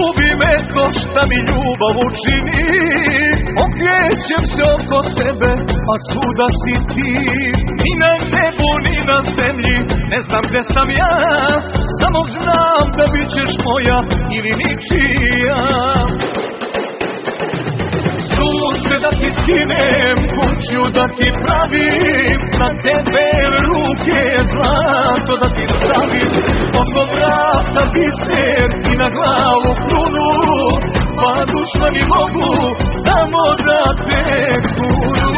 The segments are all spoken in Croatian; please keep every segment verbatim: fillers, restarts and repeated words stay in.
ljubim me ko šta mi ljubav učini. Okrećem se oko tebe, a svuda si ti. Ni na nebu, ni na zemlji, ne znam gde sam ja. Samo znam da bit ćeš moja ili ničija. Sunce da ti skinem, kuću da ti pravim, na tebe ruke zlato da ti stavim. Oko vrata biser i na glavu krunu, pa dušmani mogu samo da te kunu.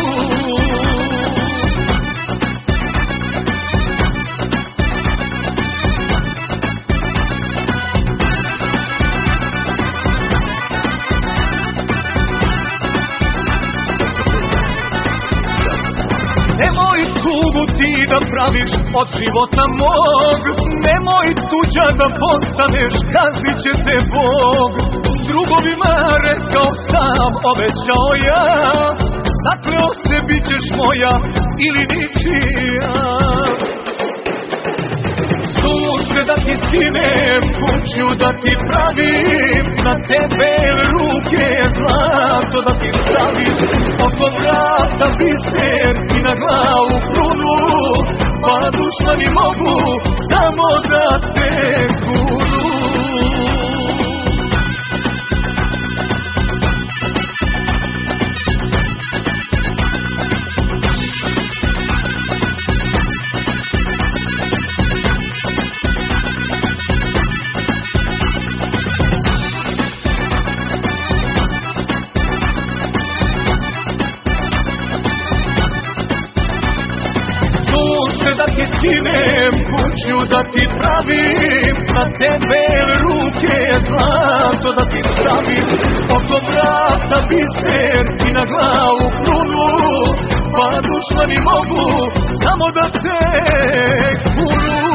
Nemoj tugu ti da praviš od života mog, nemoj tuđa da postaneš, kaznit će te Bog. Drugovima rekao sam, obećao ja, zakleo se bit ćeš moja ili ničija. Sunce da ti skinem, kuću da ti pravim, na tebe ruke zlato da ti stavim. Oko vrata biser i na glavu krunu, pa dušmani mogu samo da te kunu. Da ti skinem, kuću da ti pravim, na tebe ruke zlato da ti stavim. Oko vrata biser i na glavu krunu, pa dušmani mogu samo da te kunu.